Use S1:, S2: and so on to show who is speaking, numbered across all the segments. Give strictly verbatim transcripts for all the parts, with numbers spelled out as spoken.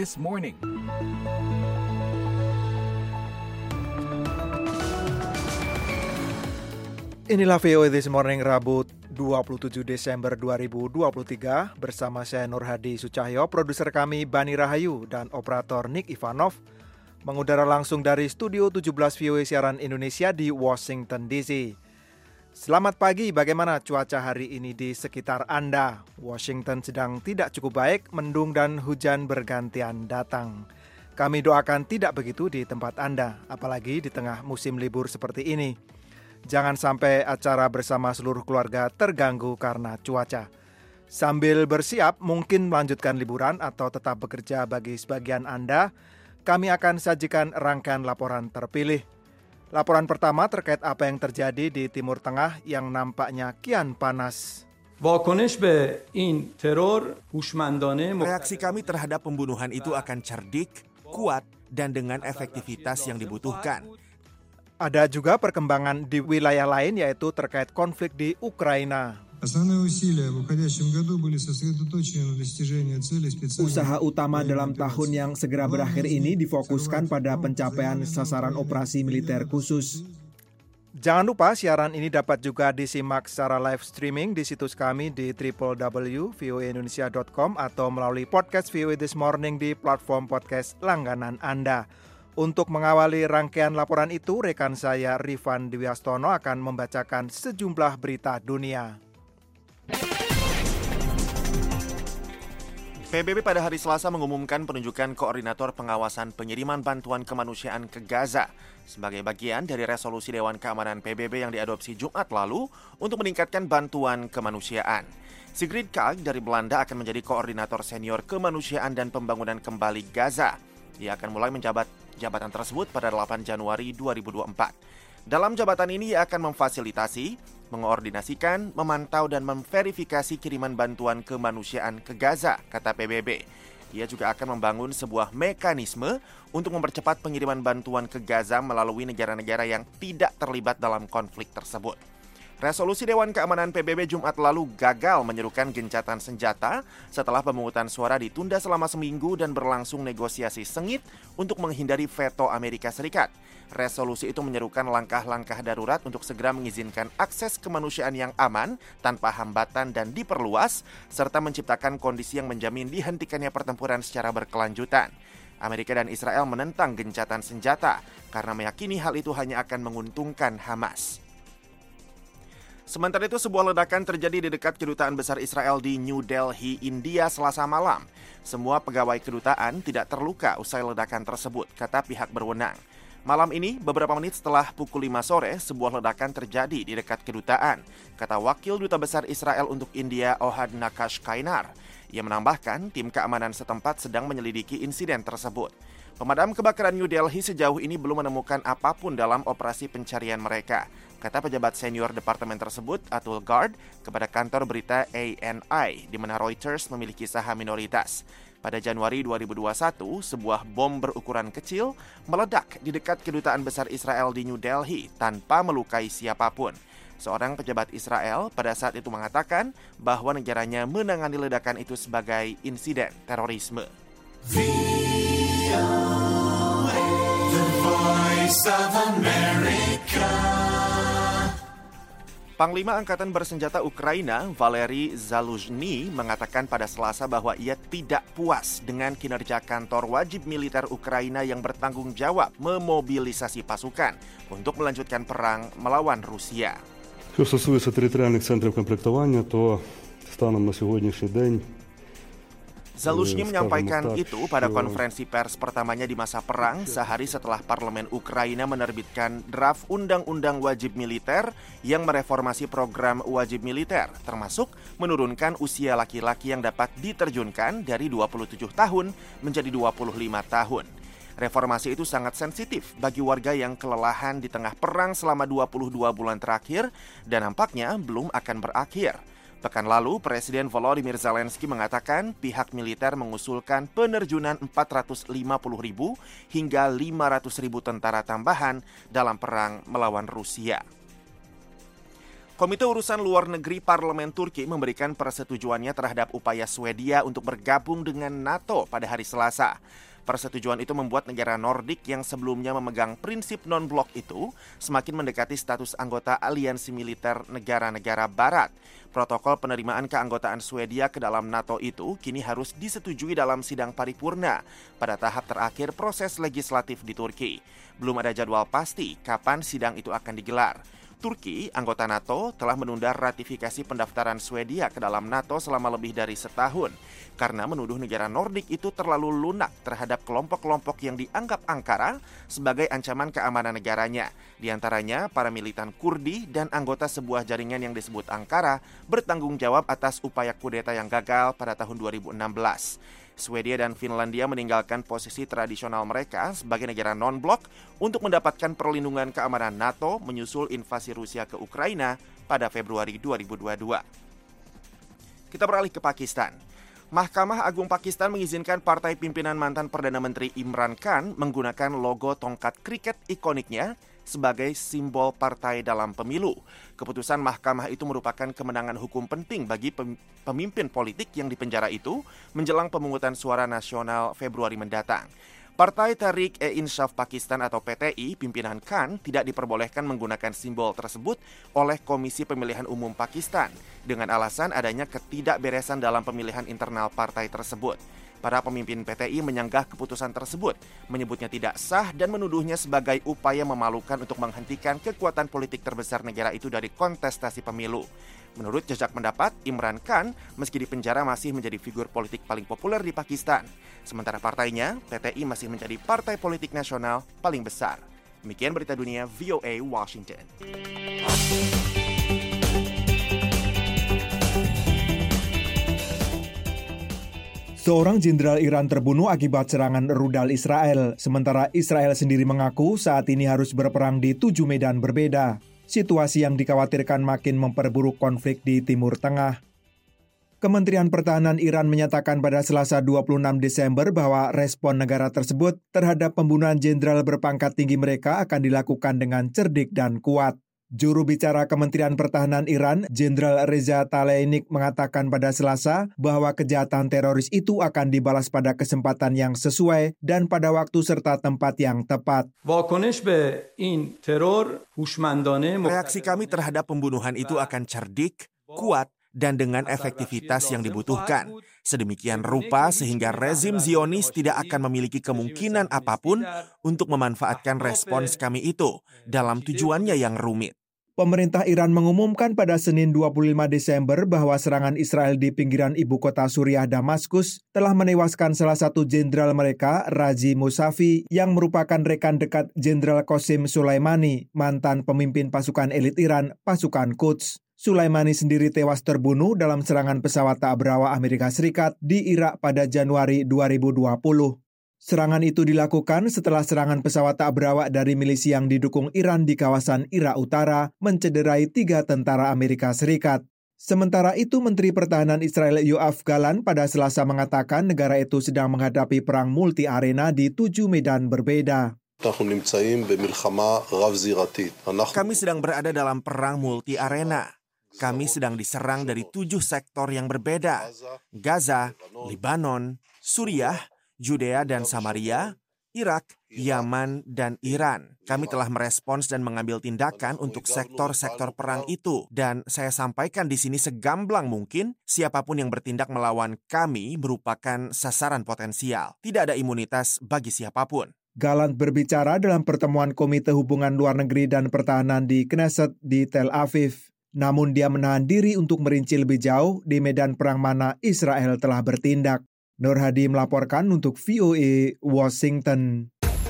S1: This Morning.
S2: Inilah V O A This Morning Rabu dua puluh tujuh Desember dua ribu dua puluh tiga bersama saya Nur Hadi Sucahyo, produser kami Bani Rahayu dan operator Nick Ivanov, mengudara langsung dari Studio tujuh belas V O A Siaran Indonesia di Washington D C. Selamat pagi, bagaimana cuaca hari ini di sekitar Anda? Washington sedang tidak cukup baik, mendung dan hujan bergantian datang. Kami doakan tidak begitu di tempat Anda, apalagi di tengah musim libur seperti ini. Jangan sampai acara bersama seluruh keluarga terganggu karena cuaca. Sambil bersiap mungkin melanjutkan liburan atau tetap bekerja bagi sebagian Anda, kami akan sajikan rangkaian laporan terpilih. Laporan pertama terkait apa yang terjadi di Timur Tengah yang nampaknya kian panas.
S3: Reaksi kami terhadap pembunuhan itu akan cerdik, kuat, dan dengan efektivitas yang dibutuhkan.
S2: Ada juga perkembangan di wilayah lain, yaitu terkait konflik di Ukraina.
S4: Usaha utama dalam tahun yang segera berakhir ini difokuskan pada pencapaian sasaran operasi militer khusus.
S2: Jangan lupa siaran ini dapat juga disimak secara live streaming di situs kami di w w w titik v o a indonesia titik com atau melalui podcast V O A This Morning di platform podcast langganan Anda. Untuk mengawali rangkaian laporan itu, rekan saya Rifan Dwiastono akan membacakan sejumlah berita dunia.
S3: P B B pada hari Selasa mengumumkan penunjukan koordinator pengawasan pengiriman bantuan kemanusiaan ke Gaza sebagai bagian dari resolusi Dewan Keamanan P B B yang diadopsi Jumat lalu untuk meningkatkan bantuan kemanusiaan. Sigrid Kaag dari Belanda akan menjadi koordinator senior kemanusiaan dan pembangunan kembali Gaza. Ia akan mulai menjabat jabatan tersebut pada delapan Januari dua ribu dua puluh empat. Dalam jabatan ini ia akan memfasilitasi, mengoordinasikan, memantau dan memverifikasi kiriman bantuan kemanusiaan ke Gaza, kata P B B. Ia juga akan membangun sebuah mekanisme untuk mempercepat pengiriman bantuan ke Gaza melalui negara-negara yang tidak terlibat dalam konflik tersebut. Resolusi Dewan Keamanan P B B Jumat lalu gagal menyerukan gencatan senjata setelah pemungutan suara ditunda selama seminggu dan berlangsung negosiasi sengit untuk menghindari veto Amerika Serikat. Resolusi itu menyerukan langkah-langkah darurat untuk segera mengizinkan akses kemanusiaan yang aman tanpa hambatan dan diperluas, serta menciptakan kondisi yang menjamin dihentikannya pertempuran secara berkelanjutan. Amerika dan Israel menentang gencatan senjata karena meyakini hal itu hanya akan menguntungkan Hamas. Sementara itu, sebuah ledakan terjadi di dekat kedutaan besar Israel di New Delhi, India, Selasa malam. Semua pegawai kedutaan tidak terluka usai ledakan tersebut, kata pihak berwenang. Malam ini, beberapa menit setelah pukul lima sore, sebuah ledakan terjadi di dekat kedutaan, kata Wakil Duta Besar Israel untuk India, Ohad Nakash Kainar. Ia menambahkan, tim keamanan setempat sedang menyelidiki insiden tersebut. Pemadam kebakaran New Delhi sejauh ini belum menemukan apapun dalam operasi pencarian mereka, kata pejabat senior departemen tersebut, Atul Gard, kepada kantor berita A N I, di mana Reuters memiliki saham minoritas. Pada Januari dua ribu dua puluh satu, sebuah bom berukuran kecil meledak di dekat kedutaan besar Israel di New Delhi tanpa melukai siapapun. Seorang pejabat Israel pada saat itu mengatakan bahwa negaranya menangani ledakan itu sebagai insiden terorisme. Panglima Angkatan Bersenjata Ukraina, Valery Zaluzhny, mengatakan pada Selasa bahwa ia tidak puas dengan kinerja kantor wajib militer Ukraina yang bertanggung jawab memobilisasi pasukan untuk melanjutkan perang melawan Rusia.
S5: Що стосується територіальних центрів комплектування, то станом на сьогоднішній день
S3: Zaluzhny menyampaikan itu pada konferensi pers pertamanya di masa perang, sehari setelah parlemen Ukraina menerbitkan draft undang-undang wajib militer yang mereformasi program wajib militer, termasuk menurunkan usia laki-laki yang dapat diterjunkan dari dua puluh tujuh tahun menjadi dua puluh lima tahun. Reformasi itu sangat sensitif bagi warga yang kelelahan di tengah perang selama dua puluh dua bulan terakhir dan nampaknya belum akan berakhir. Pekan lalu, Presiden Volodymyr Zelensky mengatakan pihak militer mengusulkan penerjunan empat ratus lima puluh ribu hingga lima ratus ribu tentara tambahan dalam perang melawan Rusia. Komite Urusan Luar Negeri Parlemen Turki memberikan persetujuannya terhadap upaya Swedia untuk bergabung dengan NATO pada hari Selasa. Persetujuan itu membuat negara Nordik yang sebelumnya memegang prinsip non-blok itu semakin mendekati status anggota aliansi militer negara-negara barat. Protokol penerimaan keanggotaan Swedia ke dalam NATO itu kini harus disetujui dalam sidang paripurna pada tahap terakhir proses legislatif di Turki. Belum ada jadwal pasti kapan sidang itu akan digelar. Turki, anggota NATO, telah menunda ratifikasi pendaftaran Swedia ke dalam NATO selama lebih dari setahun karena menuduh negara Nordik itu terlalu lunak terhadap kelompok-kelompok yang dianggap Ankara sebagai ancaman keamanan negaranya. Di antaranya, para militan Kurdi dan anggota sebuah jaringan yang disebut Ankara bertanggung jawab atas upaya kudeta yang gagal pada tahun dua ribu enam belas. Swedia dan Finlandia meninggalkan posisi tradisional mereka sebagai negara non-blok untuk mendapatkan perlindungan keamanan NATO menyusul invasi Rusia ke Ukraina pada Februari dua ribu dua puluh dua. Kita beralih ke Pakistan. Mahkamah Agung Pakistan mengizinkan partai pimpinan mantan Perdana Menteri Imran Khan menggunakan logo tongkat kriket ikoniknya sebagai simbol partai dalam pemilu. Keputusan mahkamah itu merupakan kemenangan hukum penting bagi pemimpin politik yang dipenjara itu menjelang pemungutan suara nasional Februari mendatang. Partai Tehreek-e-Insaf Pakistan atau P T I pimpinan Khan tidak diperbolehkan menggunakan simbol tersebut oleh Komisi Pemilihan Umum Pakistan dengan alasan adanya ketidakberesan dalam pemilihan internal partai tersebut. Para pemimpin P T I menyanggah keputusan tersebut, menyebutnya tidak sah dan menuduhnya sebagai upaya memalukan untuk menghentikan kekuatan politik terbesar negara itu dari kontestasi pemilu. Menurut jejak pendapat, Imran Khan meski di penjara masih menjadi figur politik paling populer di Pakistan. Sementara partainya, P T I masih menjadi partai politik nasional paling besar. Demikian berita dunia V O A Washington.
S4: Seorang jenderal Iran terbunuh akibat serangan rudal Israel, sementara Israel sendiri mengaku saat ini harus berperang di tujuh medan berbeda. Situasi yang dikhawatirkan makin memperburuk konflik di Timur Tengah. Kementerian Pertahanan Iran menyatakan pada Selasa dua puluh enam Desember bahwa respon negara tersebut terhadap pembunuhan jenderal berpangkat tinggi mereka akan dilakukan dengan cerdik dan kuat. Juru bicara Kementerian Pertahanan Iran, Jenderal Reza Talaynik mengatakan pada Selasa bahwa kejahatan teroris itu akan dibalas pada kesempatan yang sesuai dan pada waktu serta tempat yang tepat.
S3: Reaksi kami terhadap pembunuhan itu akan cerdik, kuat, dan dengan efektivitas yang dibutuhkan. Sedemikian rupa sehingga rezim Zionis tidak akan memiliki kemungkinan apapun untuk memanfaatkan respons kami itu dalam tujuannya yang rumit.
S4: Pemerintah Iran mengumumkan pada Senin dua puluh lima Desember bahwa serangan Israel di pinggiran ibu kota Suriah Damaskus telah menewaskan salah satu jenderal mereka, Razi Mousavi, yang merupakan rekan dekat Jenderal Qasim Soleimani, mantan pemimpin pasukan elit Iran, pasukan Quds. Soleimani sendiri tewas terbunuh dalam serangan pesawat tak berawak Amerika Serikat di Irak pada Januari dua ribu dua puluh. Serangan itu dilakukan setelah serangan pesawat tak berawak dari milisi yang didukung Iran di kawasan Irak Utara mencederai tiga tentara Amerika Serikat. Sementara itu, Menteri Pertahanan Israel Yoav Galan pada Selasa mengatakan negara itu sedang menghadapi perang multi-arena di tujuh medan berbeda.
S3: Kami sedang berada dalam perang multi-arena. Kami sedang diserang dari tujuh sektor yang berbeda. Gaza, Libanon, Suriah, Yudea dan Samaria, Irak, Yaman, dan Iran. Kami telah merespons dan mengambil tindakan untuk sektor-sektor perang itu. Dan saya sampaikan di sini segamblang mungkin, siapapun yang bertindak melawan kami merupakan sasaran potensial. Tidak ada imunitas bagi siapapun.
S4: Galant berbicara dalam pertemuan Komite Hubungan Luar Negeri dan Pertahanan di Knesset di Tel Aviv. Namun dia menahan diri untuk merinci lebih jauh di medan perang mana Israel telah bertindak. Nur Hadi melaporkan untuk V O A Washington.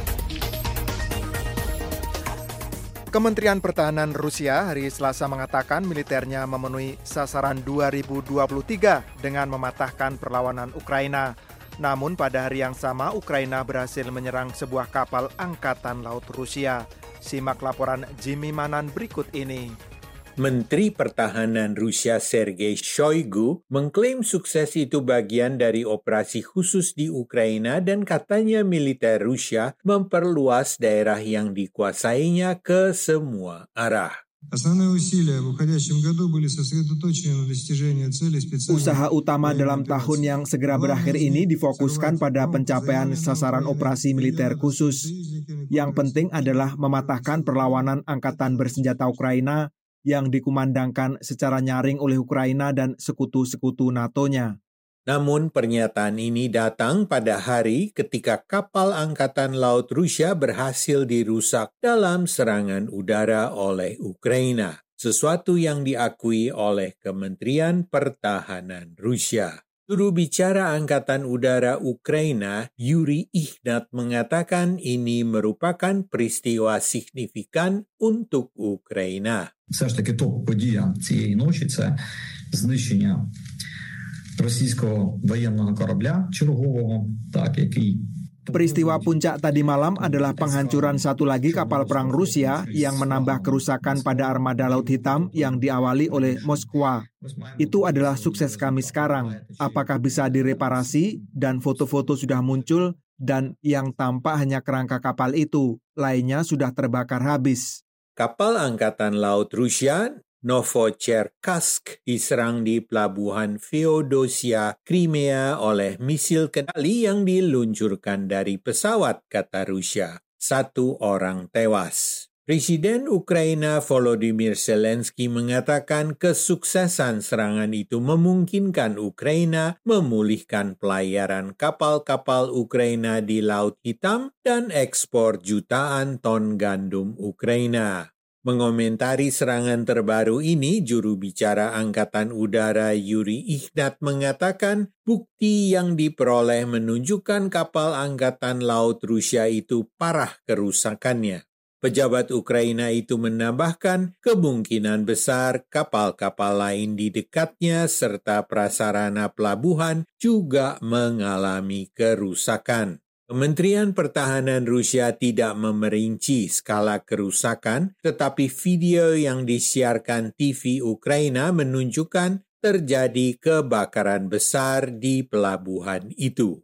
S2: Kementerian Pertahanan Rusia hari Selasa mengatakan militernya memenuhi sasaran dua ribu dua puluh tiga dengan mematahkan perlawanan Ukraina. Namun pada hari yang sama Ukraina berhasil menyerang sebuah kapal angkatan laut Rusia. Simak laporan Jimmy Manan berikut ini.
S1: Menteri Pertahanan Rusia Sergei Shoigu mengklaim sukses itu bagian dari operasi khusus di Ukraina dan katanya militer Rusia memperluas daerah yang dikuasainya ke semua arah.
S4: Usaha utama dalam tahun yang segera berakhir ini difokuskan pada pencapaian sasaran operasi militer khusus. Yang penting adalah mematahkan perlawanan angkatan bersenjata Ukraina yang dikumandangkan secara nyaring oleh Ukraina dan sekutu-sekutu NATO-nya.
S1: Namun pernyataan ini datang pada hari ketika kapal Angkatan Laut Rusia berhasil dirusak dalam serangan udara oleh Ukraina, sesuatu yang diakui oleh Kementerian Pertahanan Rusia. Juru bicara Angkatan Udara Ukraina, Yuri Ihnat, mengatakan ini merupakan peristiwa signifikan untuk Ukraina.
S6: Все ж таки топ-подія цієї ночі – це знищення російського воєнного корабля чергового, так, який
S4: Peristiwa puncak tadi malam adalah penghancuran satu lagi kapal perang Rusia yang menambah kerusakan pada armada Laut Hitam yang diawali oleh Moskwa. Itu adalah sukses kami sekarang. Apakah bisa direparasi? Dan foto-foto sudah muncul dan yang tampak hanya kerangka kapal itu. Lainnya sudah terbakar habis.
S1: Kapal Angkatan Laut Rusia Novocherkassk diserang di pelabuhan Feodosia, Crimea oleh misil kendali yang diluncurkan dari pesawat, kata Rusia. Satu orang tewas. Presiden Ukraina Volodymyr Zelensky mengatakan kesuksesan serangan itu memungkinkan Ukraina memulihkan pelayaran kapal-kapal Ukraina di Laut Hitam dan ekspor jutaan ton gandum Ukraina. Mengomentari serangan terbaru ini, juru bicara Angkatan Udara Yuri Ihnat mengatakan bukti yang diperoleh menunjukkan kapal Angkatan Laut Rusia itu parah kerusakannya. Pejabat Ukraina itu menambahkan kemungkinan besar kapal-kapal lain di dekatnya serta prasarana pelabuhan juga mengalami kerusakan. Kementerian Pertahanan Rusia tidak memerinci skala kerusakan, tetapi video yang disiarkan T V Ukraina menunjukkan terjadi kebakaran besar di pelabuhan itu.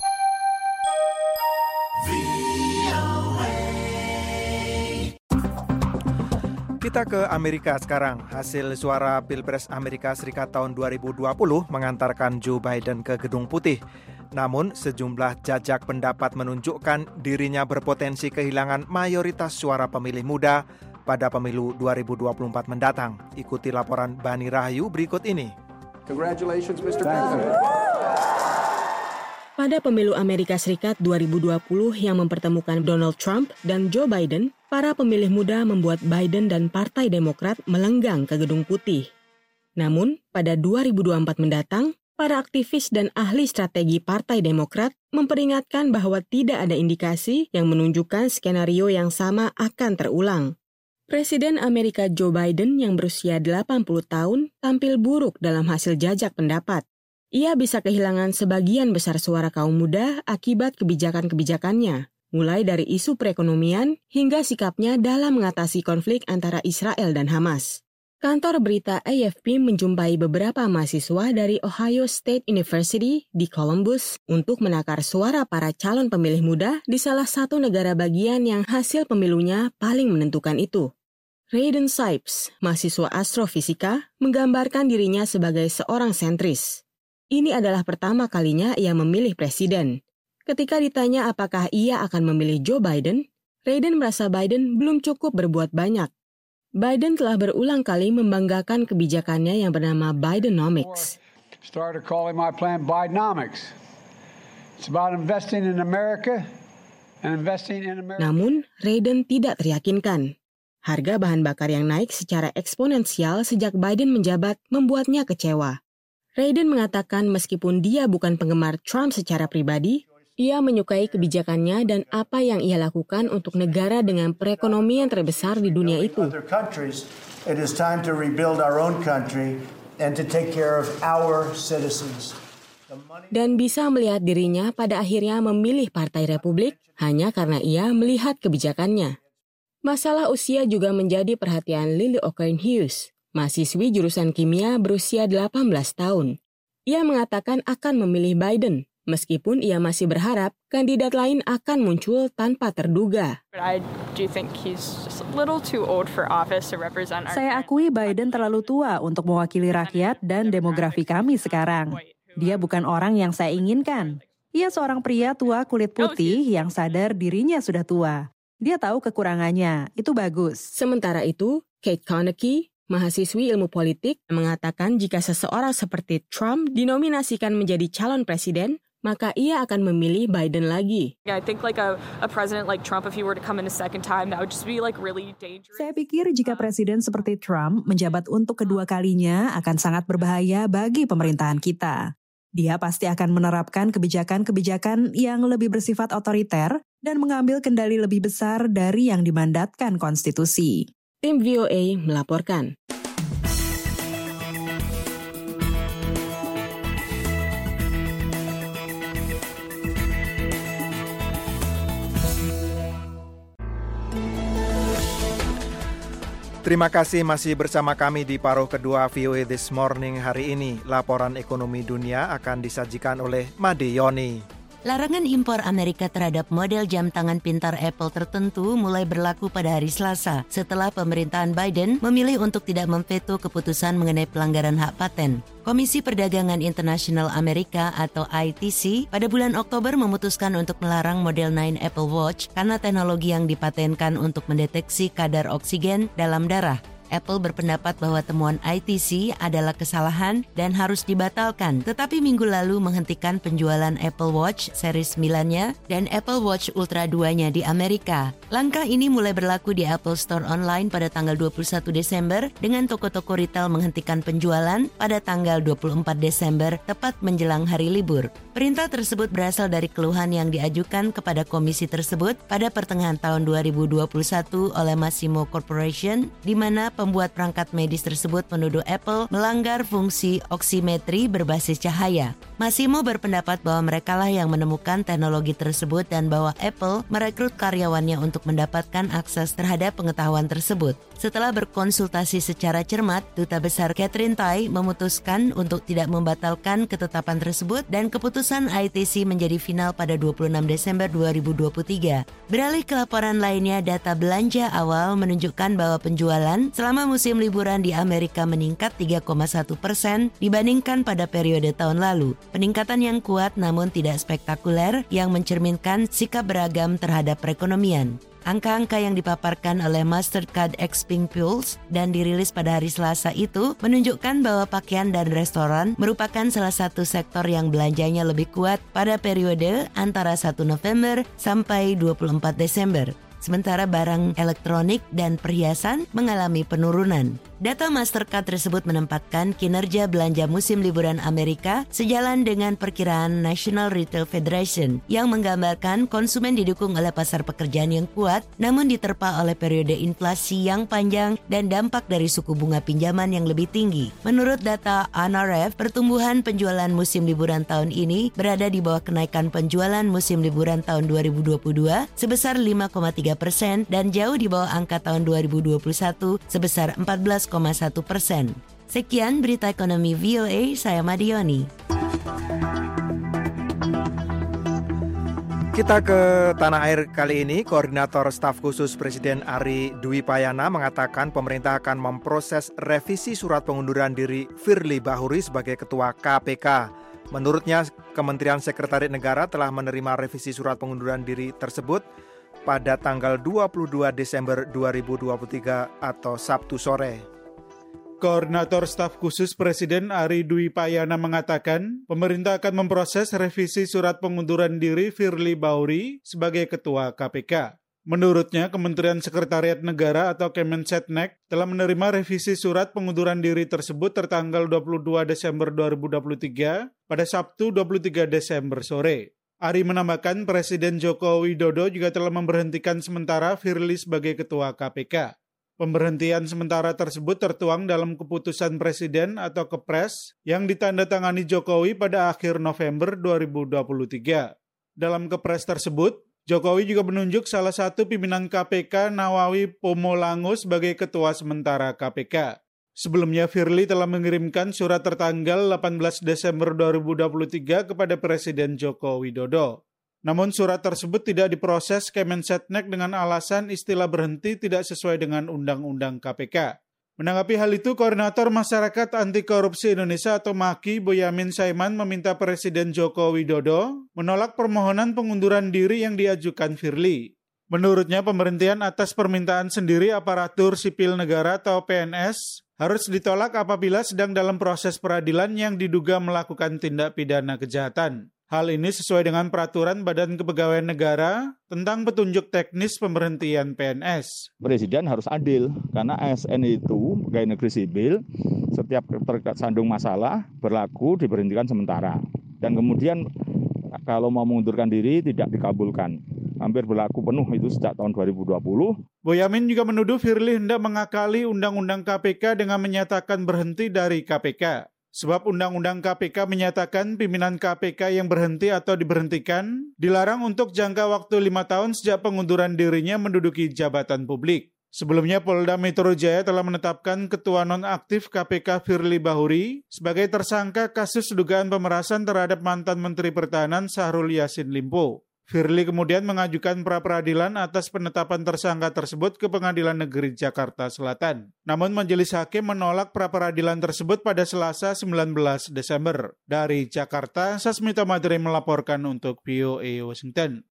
S2: Kita ke Amerika sekarang. Hasil suara Pilpres Amerika Serikat tahun dua ribu dua puluh mengantarkan Joe Biden ke Gedung Putih. Namun, sejumlah jajak pendapat menunjukkan dirinya berpotensi kehilangan mayoritas suara pemilih muda pada pemilu dua ribu dua puluh empat mendatang. Ikuti laporan Bani Rahayu berikut ini.
S7: Congratulations, mister President.
S8: Pada pemilu Amerika Serikat dua ribu dua puluh yang mempertemukan Donald Trump dan Joe Biden, para pemilih muda membuat Biden dan Partai Demokrat melenggang ke Gedung Putih. Namun, pada dua ribu dua puluh empat mendatang, para aktivis dan ahli strategi Partai Demokrat memperingatkan bahwa tidak ada indikasi yang menunjukkan skenario yang sama akan terulang. Presiden Amerika Joe Biden yang berusia delapan puluh tahun tampil buruk dalam hasil jajak pendapat. Ia bisa kehilangan sebagian besar suara kaum muda akibat kebijakan-kebijakannya, mulai dari isu perekonomian hingga sikapnya dalam mengatasi konflik antara Israel dan Hamas. Kantor berita A F P menjumpai beberapa mahasiswa dari Ohio State University di Columbus untuk menakar suara para calon pemilih muda di salah satu negara bagian yang hasil pemilunya paling menentukan itu. Raiden Sipes, mahasiswa astrofisika, menggambarkan dirinya sebagai seorang sentris. Ini adalah pertama kalinya ia memilih presiden. Ketika ditanya apakah ia akan memilih Joe Biden, Raiden merasa Biden belum cukup berbuat banyak. Biden telah berulang kali membanggakan kebijakannya yang bernama Bidenomics.
S7: Started calling my plan Bidenomics. It's about investing in America and investing in America.
S8: Namun, Raiden tidak teryakinkan. Harga bahan bakar yang naik secara eksponensial sejak Biden menjabat membuatnya kecewa. Raiden mengatakan meskipun dia bukan penggemar Trump secara pribadi, ia menyukai kebijakannya dan apa yang ia lakukan untuk negara dengan perekonomian terbesar di dunia itu. Dan bisa melihat dirinya pada akhirnya memilih Partai Republik hanya karena ia melihat kebijakannya. Masalah usia juga menjadi perhatian Lily O'Kane Hughes, mahasiswi jurusan kimia berusia delapan belas tahun. Ia mengatakan akan memilih Biden, Meskipun ia masih berharap kandidat lain akan muncul tanpa terduga.
S9: Saya akui Biden terlalu tua untuk mewakili rakyat dan demografi kami sekarang. Dia bukan orang yang saya inginkan. Ia seorang pria tua kulit putih yang sadar dirinya sudah tua. Dia tahu kekurangannya, itu bagus.
S8: Sementara itu, Kate Konecki, mahasiswi ilmu politik, mengatakan jika seseorang seperti Trump dinominasikan menjadi calon presiden, maka ia akan memilih Biden lagi.
S9: Saya pikir jika presiden seperti Trump menjabat untuk kedua kalinya akan sangat berbahaya bagi pemerintahan kita. Dia pasti akan menerapkan kebijakan-kebijakan yang lebih bersifat otoriter dan mengambil kendali lebih besar dari yang dimandatkan konstitusi.
S8: Tim V O A melaporkan.
S2: Terima kasih masih bersama kami di paruh kedua V O A This Morning hari ini. Laporan ekonomi dunia akan disajikan oleh Made Yoni.
S10: Larangan impor Amerika terhadap model jam tangan pintar Apple tertentu mulai berlaku pada hari Selasa setelah pemerintahan Biden memilih untuk tidak memveto keputusan mengenai pelanggaran hak paten. Komisi Perdagangan Internasional Amerika atau I T C pada bulan Oktober memutuskan untuk melarang model sembilan Apple Watch karena teknologi yang dipatenkan untuk mendeteksi kadar oksigen dalam darah. Apple berpendapat bahwa temuan I T C adalah kesalahan dan harus dibatalkan, tetapi minggu lalu menghentikan penjualan Apple Watch seri sembilan-nya dan Apple Watch Ultra dua-nya di Amerika. Langkah ini mulai berlaku di Apple Store Online pada tanggal dua puluh satu Desember dengan toko-toko retail menghentikan penjualan pada tanggal dua puluh empat Desember tepat menjelang hari libur. Perintah tersebut berasal dari keluhan yang diajukan kepada komisi tersebut pada pertengahan tahun dua ribu dua puluh satu oleh Masimo Corporation, di mana pembuat perangkat medis tersebut menuduh Apple melanggar fungsi oksimetri berbasis cahaya. Masimo berpendapat bahwa merekalah yang menemukan teknologi tersebut dan bahwa Apple merekrut karyawannya untuk mendapatkan akses terhadap pengetahuan tersebut. Setelah berkonsultasi secara cermat, Duta Besar Catherine Tai memutuskan untuk tidak membatalkan ketetapan tersebut dan keputusan I T C menjadi final pada dua puluh enam Desember dua ribu dua puluh tiga. Beralih ke laporan lainnya, data belanja awal menunjukkan bahwa penjualan selama musim liburan di Amerika meningkat tiga koma satu persen dibandingkan pada periode tahun lalu. Peningkatan yang kuat namun tidak spektakuler yang mencerminkan sikap beragam terhadap perekonomian. Angka-angka yang dipaparkan oleh Mastercard Xpeng Pulse dan dirilis pada hari Selasa itu menunjukkan bahwa pakaian dan restoran merupakan salah satu sektor yang belanjanya lebih kuat pada periode antara satu November sampai dua puluh empat Desember. Sementara barang elektronik dan perhiasan mengalami penurunan. Data Mastercard tersebut menempatkan kinerja belanja musim liburan Amerika sejalan dengan perkiraan National Retail Federation yang menggambarkan konsumen didukung oleh pasar pekerjaan yang kuat namun diterpa oleh periode inflasi yang panjang dan dampak dari suku bunga pinjaman yang lebih tinggi. Menurut data N R F, pertumbuhan penjualan musim liburan tahun ini berada di bawah kenaikan penjualan musim liburan tahun dua ribu dua puluh dua sebesar lima koma tiga persen dan jauh di bawah angka tahun dua ribu dua puluh satu sebesar empat belas koma satu persen. Sekian berita ekonomi V O A, saya Madioni.
S2: Kita ke tanah air kali ini. Koordinator Staf Khusus Presiden Ari Dwi Payana mengatakan pemerintah akan memproses revisi surat pengunduran diri Firly Bahuri sebagai Ketua K P K. Menurutnya, Kementerian Sekretariat Negara telah menerima revisi surat pengunduran diri tersebut pada tanggal dua puluh dua Desember dua ribu dua puluh tiga atau Sabtu sore.
S11: Koordinator Staf Khusus Presiden Ari Dwi Payana mengatakan pemerintah akan memproses revisi surat pengunduran diri Firly Bahuri sebagai Ketua K P K. Menurutnya, Kementerian Sekretariat Negara atau Kemensetnek telah menerima revisi surat pengunduran diri tersebut tertanggal dua puluh dua Desember dua ribu dua puluh tiga pada Sabtu dua puluh tiga Desember sore. Ari menambahkan Presiden Joko Widodo juga telah memberhentikan sementara Firly sebagai Ketua K P K. Pemberhentian sementara tersebut tertuang dalam keputusan Presiden atau Kepres yang ditandatangani Jokowi pada akhir November dua ribu dua puluh tiga. Dalam Kepres tersebut, Jokowi juga menunjuk salah satu pimpinan K P K Nawawi Pomolango sebagai Ketua sementara K P K. Sebelumnya, Firly telah mengirimkan surat tertanggal delapan belas Desember dua ribu dua puluh tiga kepada Presiden Joko Widodo. Namun surat tersebut tidak diproses Kemensetnek dengan alasan istilah berhenti tidak sesuai dengan Undang-Undang K P K. Menanggapi hal itu, Koordinator Masyarakat Anti Korupsi Indonesia atau MAKI, Boyamin Saiman meminta Presiden Joko Widodo menolak permohonan pengunduran diri yang diajukan Firly. Menurutnya, pemberhentian atas permintaan sendiri aparatur sipil negara atau P N S harus ditolak apabila sedang dalam proses peradilan yang diduga melakukan tindak pidana kejahatan. Hal ini sesuai dengan peraturan Badan Kepegawaian Negara tentang petunjuk teknis pemberhentian P N S.
S12: Presiden harus adil, karena A S N itu pegawai negeri sipil, setiap tersandung masalah berlaku diberhentikan sementara. Dan kemudian kalau mau mengundurkan diri tidak dikabulkan. Hampir berlaku penuh itu sejak tahun dua ribu dua puluh.
S11: Boyamin juga menuduh Firly hendak mengakali Undang-Undang K P K dengan menyatakan berhenti dari K P K. Sebab Undang-Undang K P K menyatakan pimpinan K P K yang berhenti atau diberhentikan dilarang untuk jangka waktu lima tahun sejak pengunduran dirinya menduduki jabatan publik. Sebelumnya, Polda Metro Jaya telah menetapkan Ketua Nonaktif K P K Firly Bahuri sebagai tersangka kasus dugaan pemerasan terhadap mantan Menteri Pertahanan Syahrul Yassin Limpo. Firly kemudian mengajukan pra-peradilan atas penetapan tersangka tersebut ke Pengadilan Negeri Jakarta Selatan. Namun majelis hakim menolak pra-peradilan tersebut pada Selasa sembilan belas Desember. Dari Jakarta, Sasmita Madre melaporkan untuk V O A Washington.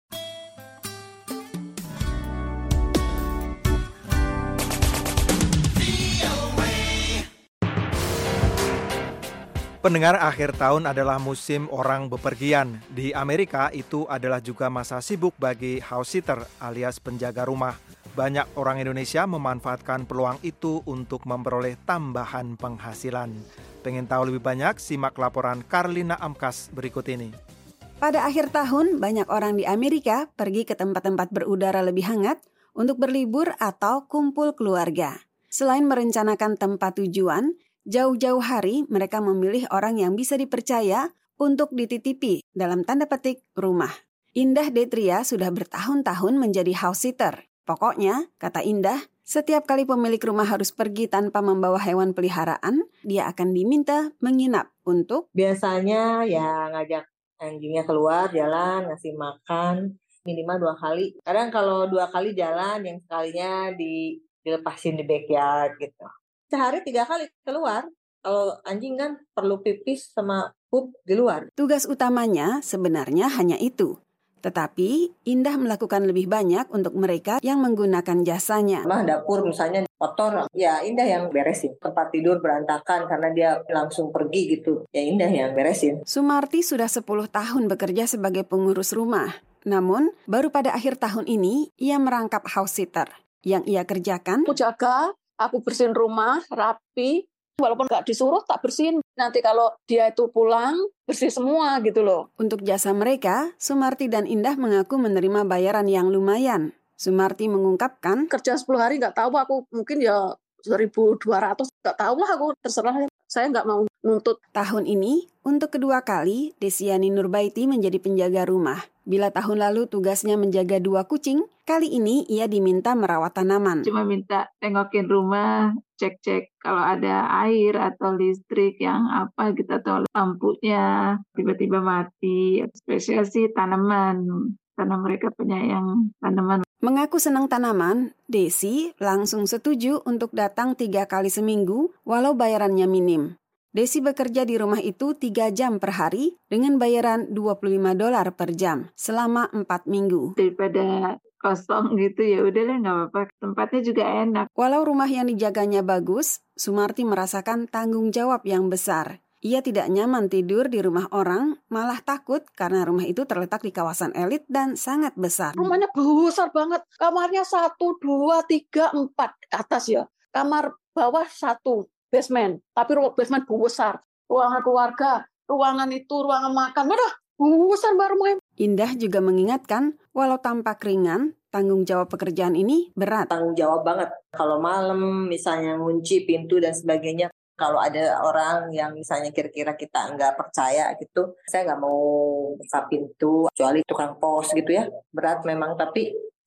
S2: Pendengar, akhir tahun adalah musim orang bepergian. Di Amerika itu adalah juga masa sibuk bagi house sitter alias penjaga rumah. Banyak orang Indonesia memanfaatkan peluang itu untuk memperoleh tambahan penghasilan. Pengen tahu lebih banyak? Simak laporan Karlina Amkas berikut ini.
S13: Pada akhir tahun, banyak orang di Amerika pergi ke tempat-tempat berudara lebih hangat untuk berlibur atau kumpul keluarga. Selain merencanakan tempat tujuan, jauh-jauh hari mereka memilih orang yang bisa dipercaya untuk dititipi dalam tanda petik rumah. Indah Detria sudah bertahun-tahun menjadi house sitter. Pokoknya, kata Indah, setiap kali pemilik rumah harus pergi tanpa membawa hewan peliharaan, dia akan diminta menginap untuk
S14: biasanya ya ngajak anjingnya keluar jalan, ngasih makan minimal dua kali. Kadang kalau dua kali jalan, yang sekalinya di, dilepasin di backyard gitu. Sehari tiga kali keluar. Kalau anjing kan perlu pipis sama pup di luar.
S13: Tugas utamanya sebenarnya hanya itu. Tetapi Indah melakukan lebih banyak untuk mereka yang menggunakan jasanya.
S14: Mah dapur misalnya kotor, ya Indah yang beresin. Tempat tidur berantakan karena dia langsung pergi gitu. Ya Indah yang beresin.
S13: Sumarti sudah sepuluh tahun bekerja sebagai pengurus rumah. Namun baru pada akhir tahun ini ia merangkap house sitter. Yang ia kerjakan,
S15: aku jaga, aku bersihin rumah, rapi, walaupun nggak disuruh tak bersihin. Nanti kalau dia itu pulang, bersih semua gitu loh.
S13: Untuk jasa mereka, Sumarti dan Indah mengaku menerima bayaran yang lumayan. Sumarti mengungkapkan,
S15: kerja sepuluh hari nggak tahu aku, mungkin ya seribu dua ratus, nggak tahu lah aku, terserah. Saya nggak mau nuntut.
S13: Tahun ini, untuk kedua kali, Desiani Nurbaiti menjadi penjaga rumah. Bila tahun lalu tugasnya menjaga dua kucing, kali ini ia diminta merawat tanaman.
S16: Cuma minta tengokin rumah, cek-cek kalau ada air atau listrik yang apa gitu, atau lampunya tiba-tiba mati. Spesial sih tanaman, karena mereka penyayang tanaman.
S13: Mengaku senang tanaman, Desi langsung setuju untuk datang tiga kali seminggu walau bayarannya minim. Desi bekerja di rumah itu tiga jam per hari dengan bayaran dua puluh lima dolar per jam selama empat minggu.
S16: Daripada kosong gitu ya udahlah nggak apa-apa, tempatnya juga enak.
S13: Walau rumah yang dijaganya bagus, Sumarti merasakan tanggung jawab yang besar. Ia tidak nyaman tidur di rumah orang, malah takut karena rumah itu terletak di kawasan elit dan sangat besar.
S15: Rumahnya besar banget, kamarnya satu, dua, tiga, empat atas ya. Kamar bawah satu, basement, tapi basement besar. Ruangan keluarga, ruangan itu, ruangan makan, udah besar baru rumahnya.
S13: Indah juga mengingatkan, walau tampak ringan, tanggung jawab pekerjaan ini berat.
S14: Tanggung jawab banget. Kalau malam misalnya ngunci pintu dan sebagainya, kalau ada orang yang misalnya kira-kira kita nggak percaya gitu, saya nggak mau buka pintu, kecuali tukang pos gitu ya. Berat memang, tapi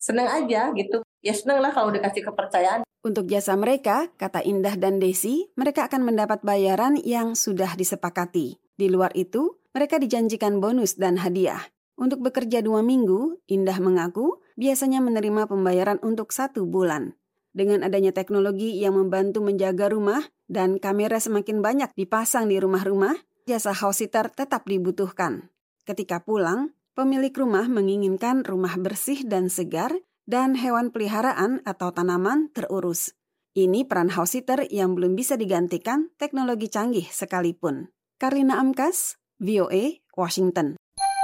S14: seneng aja gitu. Ya seneng lah kalau dikasih kepercayaan.
S13: Untuk jasa mereka, kata Indah dan Desi, mereka akan mendapat bayaran yang sudah disepakati. Di luar itu, mereka dijanjikan bonus dan hadiah. Untuk bekerja dua minggu, Indah mengaku biasanya menerima pembayaran untuk satu bulan. Dengan adanya teknologi yang membantu menjaga rumah dan kamera semakin banyak dipasang di rumah-rumah, jasa house sitter tetap dibutuhkan. Ketika pulang, pemilik rumah menginginkan rumah bersih dan segar dan hewan peliharaan atau tanaman terurus. Ini peran house sitter yang belum bisa digantikan teknologi canggih sekalipun. Karina Amkas, V O A, Washington.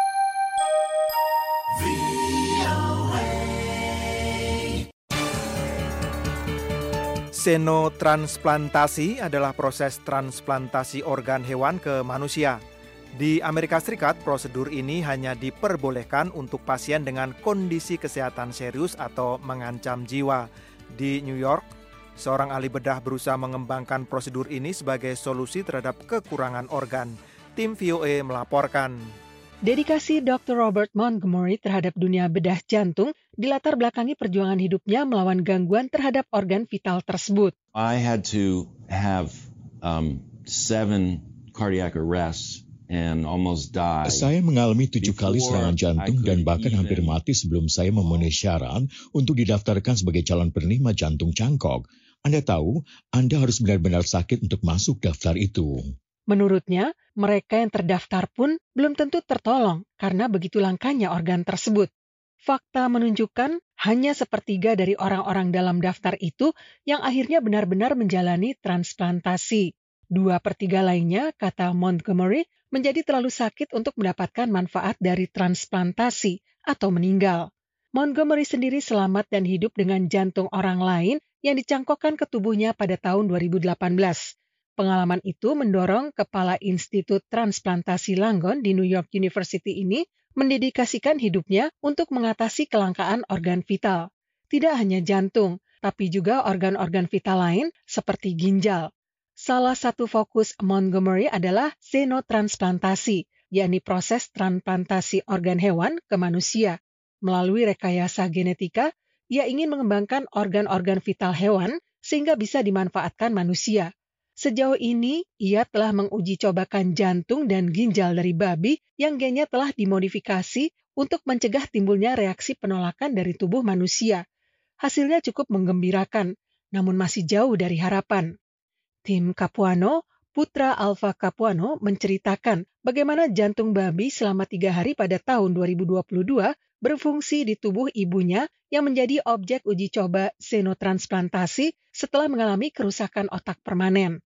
S2: Xenotransplantasi adalah proses transplantasi organ hewan ke manusia. Di Amerika Serikat, prosedur ini hanya diperbolehkan untuk pasien dengan kondisi kesehatan serius atau mengancam jiwa. Di New York, seorang ahli bedah berusaha mengembangkan prosedur ini sebagai solusi terhadap kekurangan organ. Tim V O A melaporkan.
S17: Dedikasi dokter Robert Montgomery terhadap dunia bedah jantung dilatar belakangi perjuangan hidupnya melawan gangguan terhadap organ vital tersebut.
S18: I had to have um, seven cardiac arrests and almost die.
S19: Saya mengalami tujuh kali serangan jantung dan bahkan hampir mati sebelum saya memenuhi syarat untuk didaftarkan sebagai calon penerima jantung cangkok. Anda tahu, Anda harus benar-benar sakit untuk masuk daftar itu.
S17: Menurutnya, mereka yang terdaftar pun belum tentu tertolong karena begitu langkanya organ tersebut. Fakta menunjukkan hanya sepertiga dari orang-orang dalam daftar itu yang akhirnya benar-benar menjalani transplantasi. Dua per tiga lainnya, kata Montgomery, menjadi terlalu sakit untuk mendapatkan manfaat dari transplantasi atau meninggal. Montgomery sendiri selamat dan hidup dengan jantung orang lain yang dicangkokkan ke tubuhnya pada tahun dua ribu delapan belas. Pengalaman itu mendorong Kepala Institut Transplantasi Langone di New York University ini mendedikasikan hidupnya untuk mengatasi kelangkaan organ vital. Tidak hanya jantung, tapi juga organ-organ vital lain seperti ginjal. Salah satu fokus Montgomery adalah xenotransplantasi, yakni proses transplantasi organ hewan ke manusia. Melalui rekayasa genetika, ia ingin mengembangkan organ-organ vital hewan sehingga bisa dimanfaatkan manusia. Sejauh ini, ia telah menguji cobakan jantung dan ginjal dari babi yang gennya telah dimodifikasi untuk mencegah timbulnya reaksi penolakan dari tubuh manusia. Hasilnya cukup menggembirakan, namun masih jauh dari harapan. Tim Capuano, putra Alpha Capuano, menceritakan bagaimana jantung babi selama tiga hari pada tahun dua ribu dua puluh dua berfungsi di tubuh ibunya yang menjadi objek uji coba xenotransplantasi setelah mengalami kerusakan otak permanen.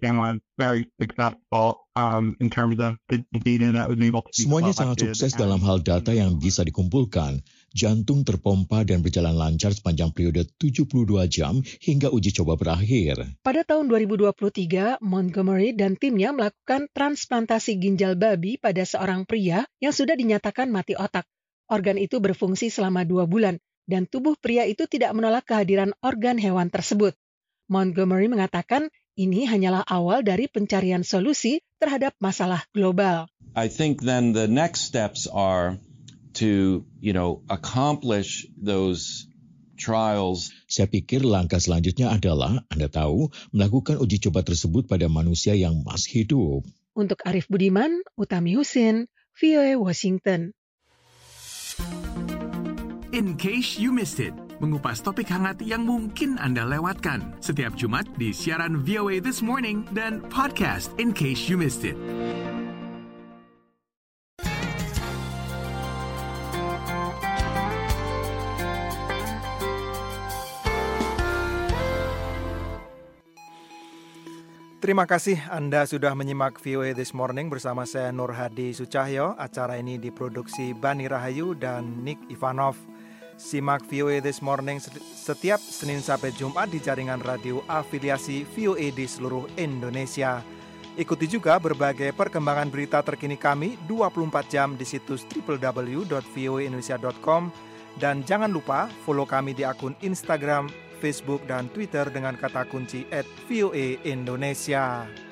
S19: Semuanya sangat sukses dalam hal data yang bisa dikumpulkan. Jantung terpompa dan berjalan lancar sepanjang periode tujuh puluh dua jam hingga uji coba berakhir.
S17: Pada tahun dua ribu dua puluh tiga, Montgomery dan timnya melakukan transplantasi ginjal babi pada seorang pria yang sudah dinyatakan mati otak. Organ itu berfungsi selama dua bulan, dan tubuh pria itu tidak menolak kehadiran organ hewan tersebut. Montgomery mengatakan ini hanyalah awal dari pencarian solusi terhadap masalah global.
S18: I think then the next steps are to, you know, accomplish those trials.
S19: Saya pikir langkah selanjutnya adalah, Anda tahu, melakukan uji coba tersebut pada manusia yang masih hidup.
S17: Untuk Arif Budiman, Utami Husin, V O A Washington.
S20: In case you missed it, mengupas topik hangat yang mungkin Anda lewatkan. Setiap Jumat di siaran V O A This Morning dan podcast In Case You Missed It.
S2: Terima kasih Anda sudah menyimak V O A This Morning bersama saya Nur Hadi Sucahyo. Acara ini diproduksi Bani Rahayu dan Nick Ivanov. Simak V O A This Morning setiap Senin sampai Jumat di jaringan radio afiliasi V O A di seluruh Indonesia. Ikuti juga berbagai perkembangan berita terkini kami dua puluh empat jam di situs double-u double-u double-u dot v o a indonesia dot com. Dan jangan lupa follow kami di akun Instagram, Facebook, dan Twitter dengan kata kunci at V O A Indonesia.